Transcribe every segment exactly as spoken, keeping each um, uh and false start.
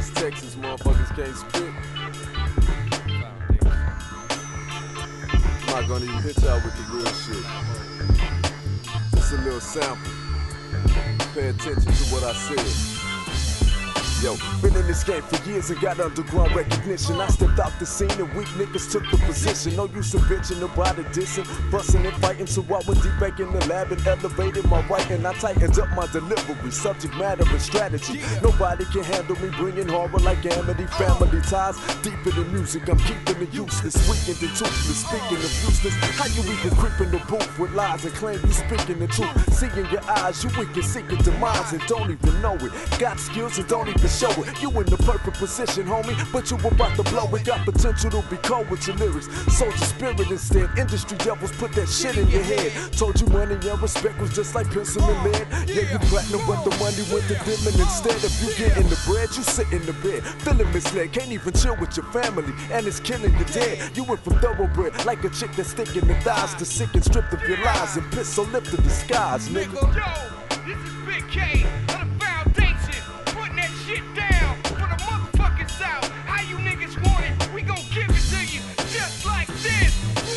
This Texas motherfuckers can't spit. I'm not gonna even hit y'all with the real shit. Just a little sample. Pay attention to what I said. Yo, been in this game for years and got underground recognition. I stepped out the scene and weak niggas took the position. No use of bitching about it, dissing, fussing and fighting. So I went deep back in the lab and elevated my writing. I tightened up my delivery, subject matter and strategy. Nobody can handle me, bringing horror like Amity. Family ties deeper than music. I'm keeping it useless, weakened and toothless. Speaking of useless, how you even creep in the booth with lies and claim you speaking the truth? See in your eyes, you wicked, seeking demise and don't even know it. Got skills and don't even show it. You in the perfect position, homie, but you about to blow it. Got potential to be cold with your lyrics. Soldier spirit instead. Industry devils put that shit in your head. Told you money and respect was just like pencil and lead. Yeah, you platinum, but the money went to dimming instead. If you get in the bread, you sit in the bed. Feeling misled, can't even chill with your family, and it's killing you dead. You went from thoroughbred, like a chick that's sticking the thighs, to sick and stripped of your lies and pissed so lift the disguise, nigga. Yo, this is Big K of the Foundation, putting that shit down for the motherfucking South. How you niggas want it? We gon' give it to you just like this.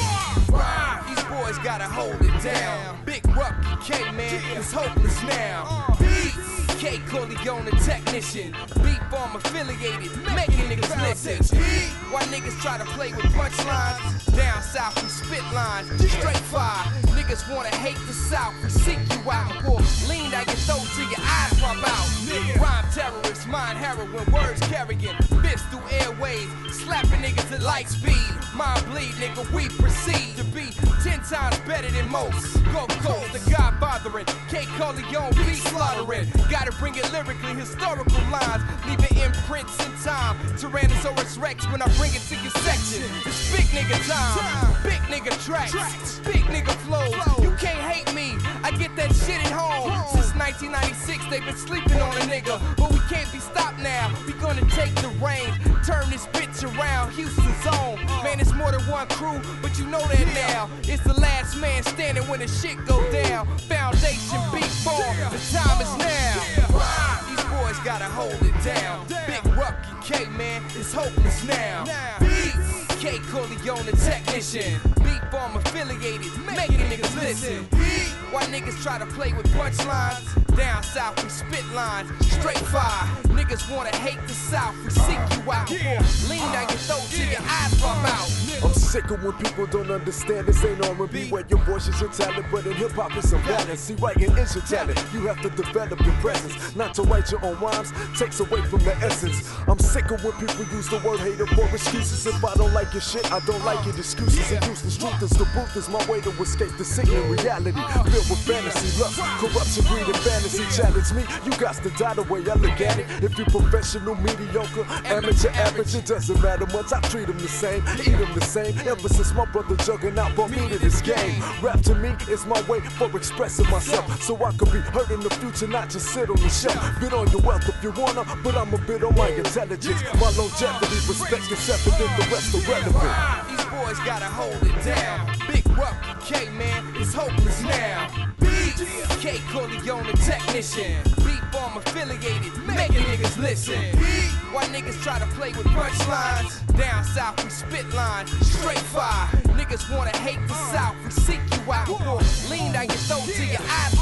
Rhyme. These boys gotta hold it down. Big Rucky K, man, it's hopeless now. Beats, K Corleone, the technician. Beat farm affiliated, making niggas listen. Why niggas try to play with punchlines? Down south we spit lines, straight fire. Niggas wanna hate the South, we seek you out. Pour lean down your throat till your eyes pop out. Rhyme terrorists, mind heroin, words carrying fists through airways, slapping niggas at light speed. Mind bleed, nigga, we proceed to be ten times better than most. Go coast, the godfathering, K Corleone, be slaughtering. Gotta bring it lyrically, historical lines, leaving imprints in time. Tyrannosaurus Rex when I bring it to your section. It's big nigga time, big nigga tracks, big nigga flows. You can't hate me, I get that shit at home. Since nineteen ninety-six, they've been sleeping on a nigga, but we can't be stopped now. We gonna take the reins, turn this bitch around, Houston's own. Man, it's more than one crew, but you know that now. It's the last man standing when the shit go down. Foundation beat form, the time is now. These boys gotta hold it down. Big Rucky K, man, it's hopeless now. Beats, K Corleone, the technician. Beat farm affiliated, making niggas listen. Why niggas try to play with punchlines? Down south we spit lines, straight fire. Niggas wanna hate the South, we seek you out. Lean down your throat till your eyes pop out. I'm sick of when people don't understand this ain't R and B, where your voice is your talent, but in hip hop it's a balance. See, writing is your talent, you have to develop your presence. Not to write your own rhymes takes away from the essence. I'm sick of when people use the word hater for excuses. If I don't like your shit, I don't like it. Excuses and useless. Truth is the booth is my way to escape the sickening reality. Filled with fantasy, lust, corruption, greed, and fantasy. Challenge me, you got to die the way I look at it. If you're professional, mediocre, amateur, average, it doesn't matter much. I treat them the same, eat them the same. Ever since my brother jugging out for me to this game. Rap to me is my way for expressing myself, so I could be heard in the future, not just sit on the shelf. Bid on your wealth if you wanna, but I'm a bit on my intelligence. My longevity, respect is evident, the rest are relevant. These boys gotta hold it down. Big Rucky K, man, it's hopeless now. Beats, K Corleone, the technician. Beat farm affiliated, making niggas listen. Why niggas try to play with punchlines? Down south we spit lines, straight fire. Niggas wanna hate the South, we seek you out. Lean down your throat till your eyes